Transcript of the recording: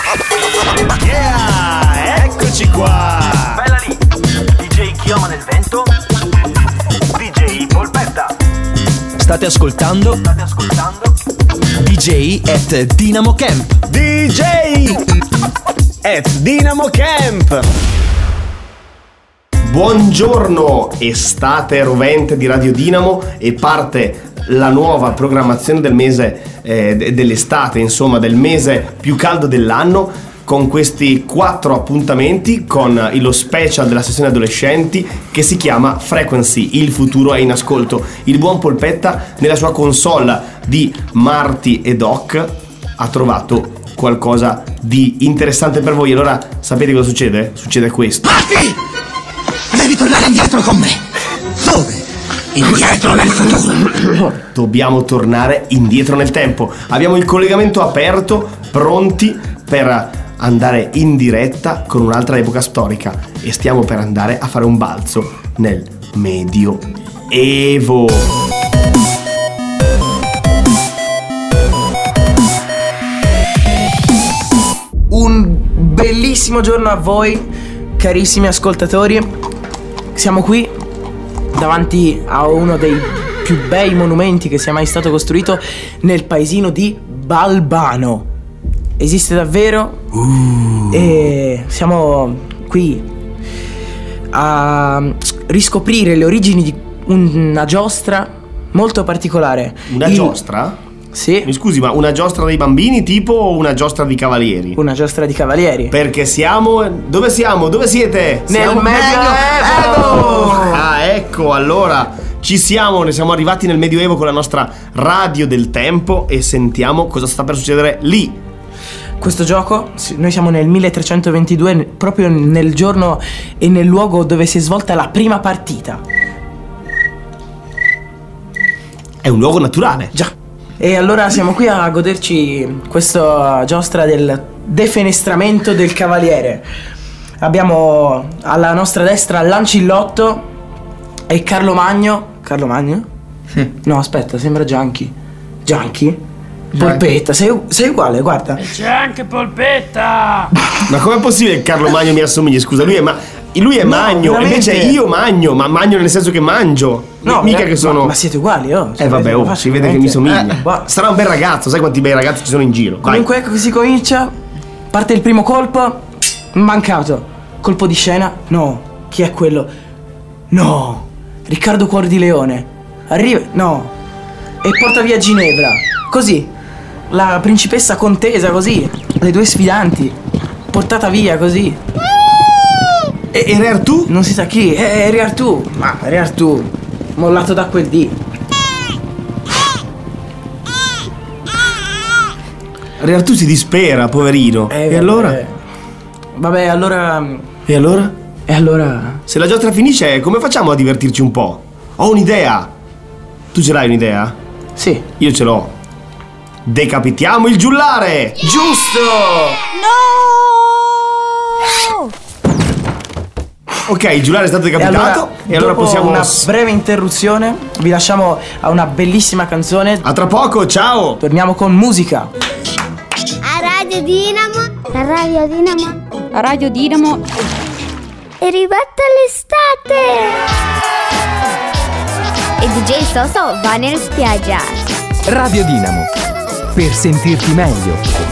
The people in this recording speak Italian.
Yeah, eccoci qua. Bella lì. DJ Chioma nel vento. DJ Polpetta. State ascoltando DJ at Dynamo Camp. DJ at Dynamo Camp. Buongiorno, estate rovente di Radio Dynamo, e parte la nuova programmazione del mese dell'estate, insomma del mese più caldo dell'anno, con questi 4 appuntamenti con lo special della sessione adolescenti che si chiama Frequency, il futuro è in ascolto. Il buon Polpetta nella sua console di Marty e Doc ha trovato qualcosa di interessante per voi. Allora sapete cosa succede? Succede questo. Marty! Devi tornare indietro con me. Dove? Indietro nel futuro. Dobbiamo tornare indietro nel tempo. Abbiamo il collegamento aperto, pronti per andare in diretta con un'altra epoca storica, e stiamo per andare a fare un balzo nel Medioevo. Un bellissimo giorno a voi, carissimi ascoltatori. Siamo qui davanti a uno dei più bei monumenti che sia mai stato costruito nel paesino di Balbano. Esiste davvero? E siamo qui a riscoprire le origini di una giostra molto particolare. Una giostra? Sì. Mi scusi, ma una giostra dei bambini tipo o una giostra di cavalieri? Una giostra di cavalieri. Perché siamo... Dove siamo? Dove siete? Nel Medioevo! Ah, ecco, allora ci siamo, ne siamo arrivati nel Medioevo con la nostra radio del tempo, e sentiamo cosa sta per succedere lì. Questo gioco, noi siamo nel 1322, proprio nel giorno e nel luogo dove si è svolta la prima partita. È un luogo naturale. Già. E allora siamo qui a goderci questa giostra del defenestramento del cavaliere. Abbiamo alla nostra destra Lancillotto e Carlo Magno. Carlo Magno? No, aspetta, sembra Gianchi. Gianchi? Polpetta, sei uguale, guarda. E c'è anche Polpetta! Ma com'è possibile che Carlo Magno mi assomigli? Scusa, lui è Magno, veramente. invece io magno, ma magno nel senso che mangio. No, mica che sono... Ma siete uguali, oh. Vabbè, si vede che mi somiglia. Sarà un bel ragazzo, sai quanti bei ragazzi ci sono in giro. Comunque ecco che si comincia. Parte il primo colpo. Mancato. Colpo di scena. No. Chi è quello? No. Riccardo Cuor di Leone. Arriva. No. E porta via Ginevra. Così. La principessa contesa, così. Le due sfidanti. Portata via, così. E Re Artù? Non si sa chi. Re Artù. Ma Re Artù, mollato da quel dì. Re Artù si dispera, poverino. E allora? Vabbè, allora. E allora? E allora? Se la giostra finisce, come facciamo a divertirci un po'? Ho un'idea. Tu ce l'hai un'idea? Sì. Io ce l'ho. Decapitiamo il giullare! Giusto! No! Ok, il giullare è stato decapitato. E allora dopo possiamo... una breve interruzione, vi lasciamo a una bellissima canzone. A tra poco, ciao! Torniamo con musica. A Radio Dynamo. A Radio Dynamo. A Radio Dynamo. È arrivata l'estate. E DJ Soso va nella spiaggia. Radio Dynamo. Per sentirti meglio.